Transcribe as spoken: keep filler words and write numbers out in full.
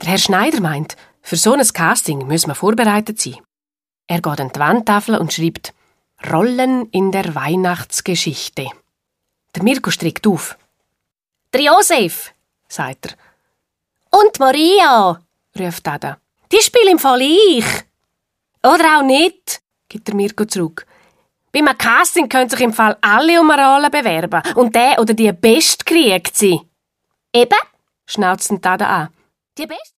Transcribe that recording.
Der Herr Schneider meint, für so ein Casting müssen wir vorbereitet sein. Er geht an die Wandtafel und schreibt «Rollen in der Weihnachtsgeschichte». Der Mirko strickt auf. «Der Josef», sagt er. «Und Maria», ruft Ada. «Die spielen im Fall ich». «Oder auch nicht», gibt der Mirko zurück. «Bei einem Casting können sich im Fall alle um eine Rolle bewerben und der oder die Beste kriegt sie». «Eben», schnauzt Ada an. «Die Beste?»